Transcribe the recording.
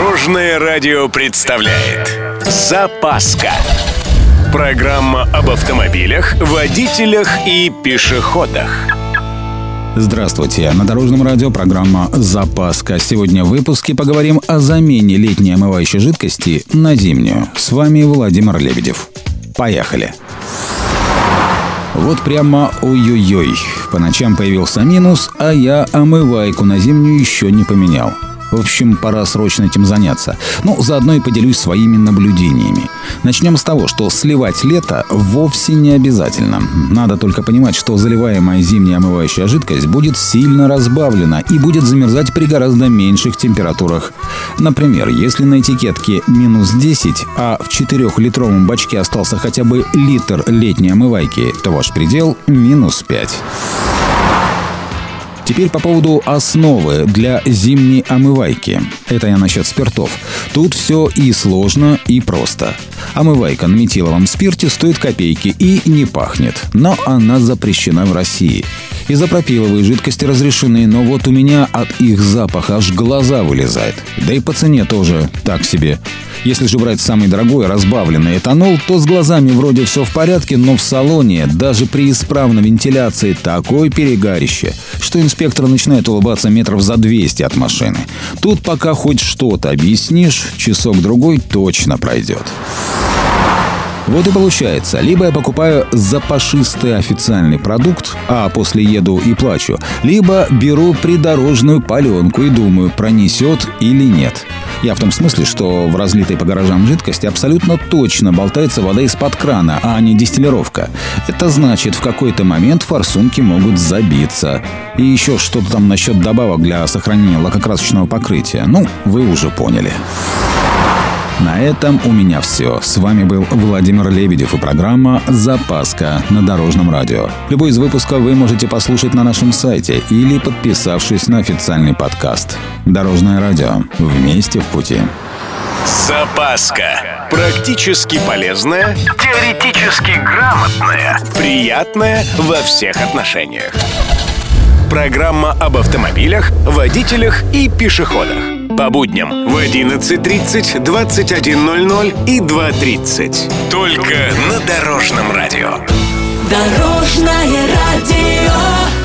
Дорожное радио представляет «Запаска». Программа об автомобилях, водителях и пешеходах. Здравствуйте! На Дорожном радио программа «Запаска». Сегодня в выпуске поговорим о замене летней омывающей жидкости на зимнюю. С вами Владимир Лебедев. Поехали! Вот прямо ой-ой-ой. По ночам появился минус, а я омывайку на зимнюю еще не поменял. В общем, пора срочно этим заняться. Заодно и поделюсь своими наблюдениями. Начнем с того, что сливать лето вовсе не обязательно. Надо только понимать, что заливаемая зимняя омывающая жидкость будет сильно разбавлена и будет замерзать при гораздо меньших температурах. Например, если на этикетке минус 10, а в 4-литровом бачке остался хотя бы литр летней омывайки, то ваш предел минус 5. Теперь по поводу основы для зимней омывайки. Это я насчет спиртов. Тут все и сложно, и просто. Омывайка на метиловом спирте стоит копейки и не пахнет, но она запрещена в России. Изопропиловые жидкости разрешены, но вот у меня от их запаха аж глаза вылезает. Да и по цене тоже так себе. Если же брать самый дорогой разбавленный этанол, то с глазами вроде все в порядке, но в салоне, даже при исправной вентиляции, такое перегарище, что инспектор начинает улыбаться метров за 200 от машины. Тут пока хоть что-то объяснишь, часок-другой точно пройдет. Вот и получается, либо я покупаю запашистый официальный продукт, а после еду и плачу, либо беру придорожную паленку и думаю, пронесет или нет. Я в том смысле, что в разлитой по гаражам жидкости абсолютно точно болтается вода из-под крана, а не дистиллировка. Это значит, в какой-то момент форсунки могут забиться. И еще что-то там насчет добавок для сохранения лакокрасочного покрытия. Вы уже поняли. На этом у меня все. С вами был Владимир Лебедев и программа «Запаска» на Дорожном радио. Любой из выпусков вы можете послушать на нашем сайте или подписавшись на официальный подкаст. Дорожное радио. Вместе в пути. «Запаска». Практически полезная, теоретически грамотная, приятная во всех отношениях. Программа об автомобилях, водителях и пешеходах. По будням в 11:30, 21:00 и 2:30. Только на Дорожном радио. Дорожное радио.